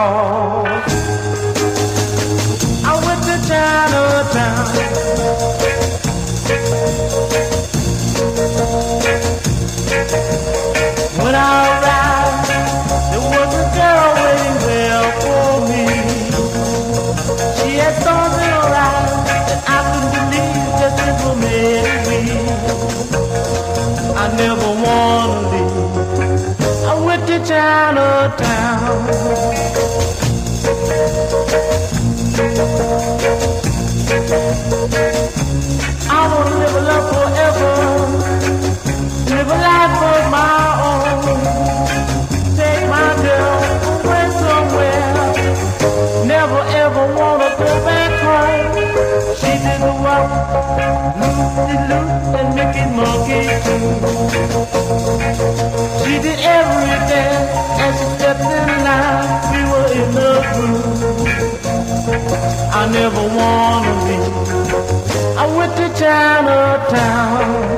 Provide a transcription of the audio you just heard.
'cause I went to Chinatown. When I arrived, there was a girl waiting there for me. She had storms in her eyes that I couldn't believe that this was me. I never wanna leave. I went to Chinatown. I wanna live a love forever, live a life of my own. Take my girl away somewhere, never ever wanna go back home. She did the walk, loop-de-loop and Mickey Monkey too. She did every dance as she stepped in line. We were in the groove. I never wanna leave. I went to Chinatown.